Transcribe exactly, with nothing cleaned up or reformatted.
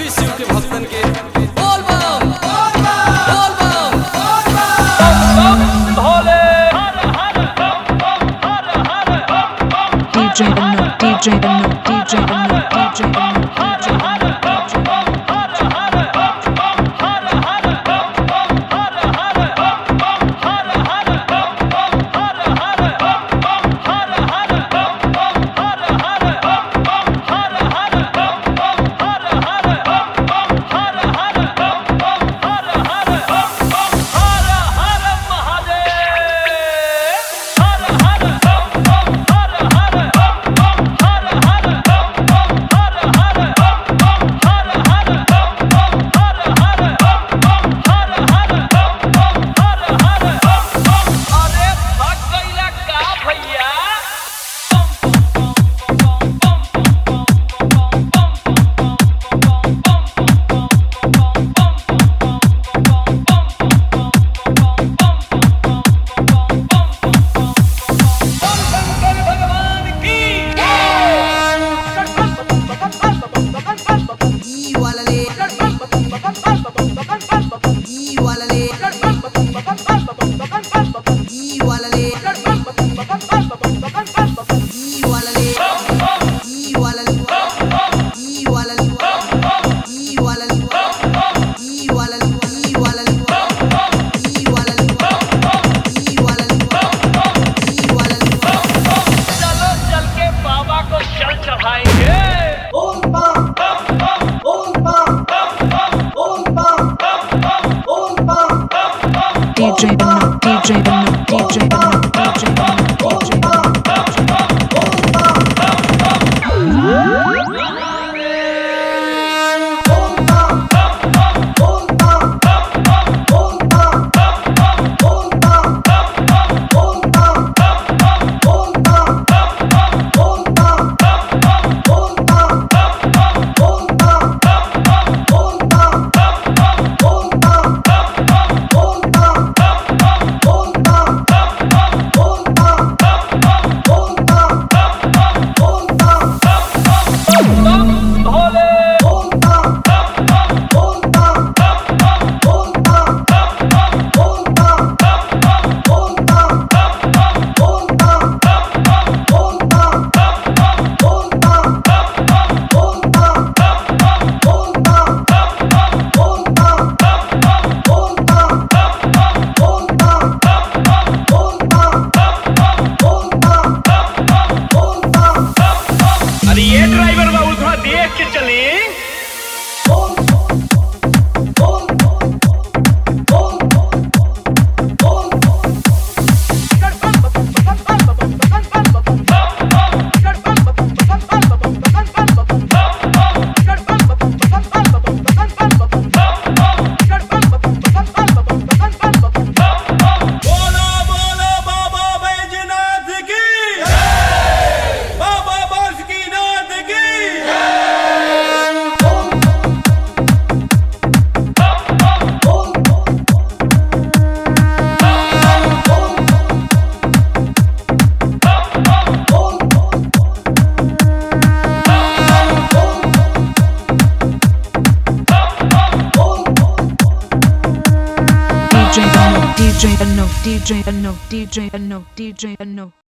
सभी शिव के भक्तन के बोल बम बोल बम बोल बम Bhole. D J Anu, D J Anu, D J Anu, D J Anu, D J Anu. D J Anu, D J Anu, D J Anu, D J Anu, D J Anu. D J Anu, D J Anu, D J Anu, D J Anu.